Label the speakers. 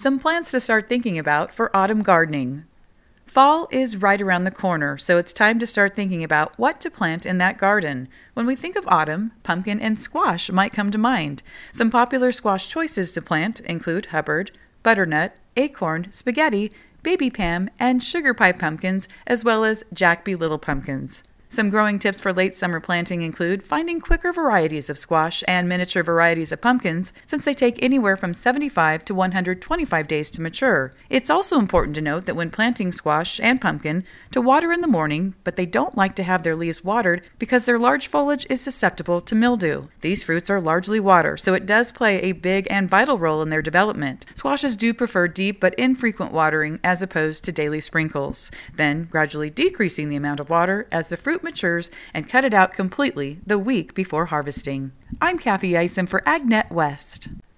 Speaker 1: Some plants to start thinking about for autumn gardening. Fall is right around the corner, so it's time to start thinking about what to plant in that garden. When we think of autumn, pumpkin and squash might come to mind. Some popular squash choices to plant include Hubbard, butternut, acorn, spaghetti, baby Pam, and sugar pie pumpkins, as well as Jack B. Little pumpkins. Some growing tips for late summer planting include finding quicker varieties of squash and miniature varieties of pumpkins, since they take anywhere from 75 to 125 days to mature. It's also important to note that when planting squash and pumpkin, to water in the morning, but they don't like to have their leaves watered because their large foliage is susceptible to mildew. These fruits are largely water, so it does play a big and vital role in their development. Squashes do prefer deep but infrequent watering as opposed to daily sprinkles, then gradually decreasing the amount of water as the fruit matures and cut it out completely the week before harvesting. I'm Kathy Eisen for AgNet West.